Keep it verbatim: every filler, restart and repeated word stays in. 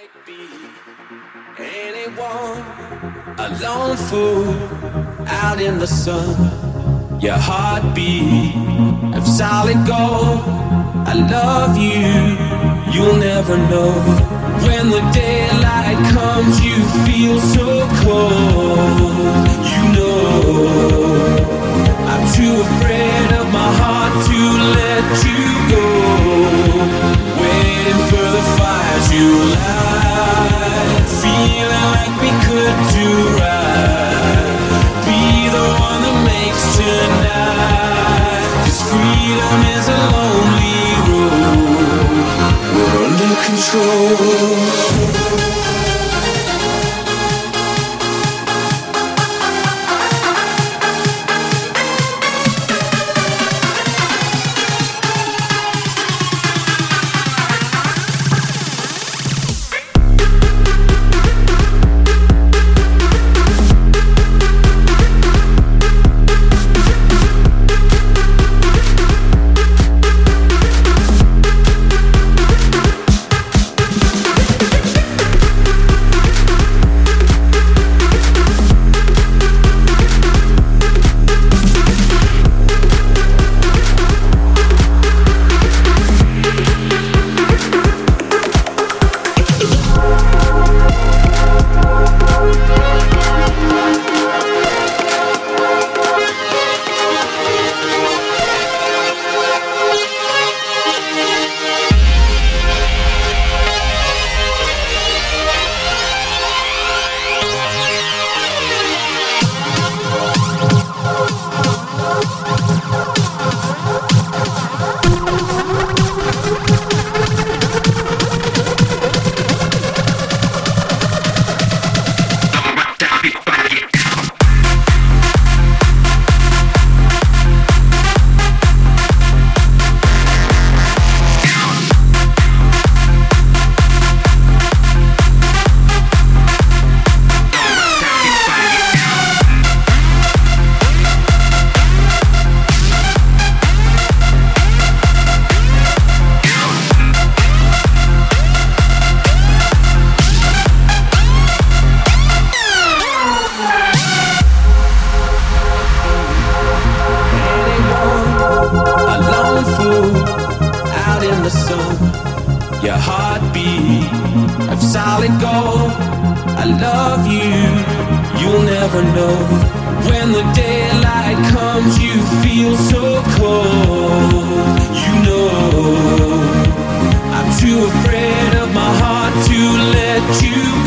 Anyone, a lone fool out in the sun. Your heartbeat of solid gold. I love you, you'll never know. When the daylight comes, you feel so cold. You know, I'm too afraid of my heart to let you go. Waiting for the fire to light, feeling like we could do right. Be the one that makes tonight. 'Cause freedom is a lonely road. We're under control. Your heartbeat of solid gold. I love you, you'll never know. When the daylight comes, you feel so cold. You know, I'm too afraid of my heart to let you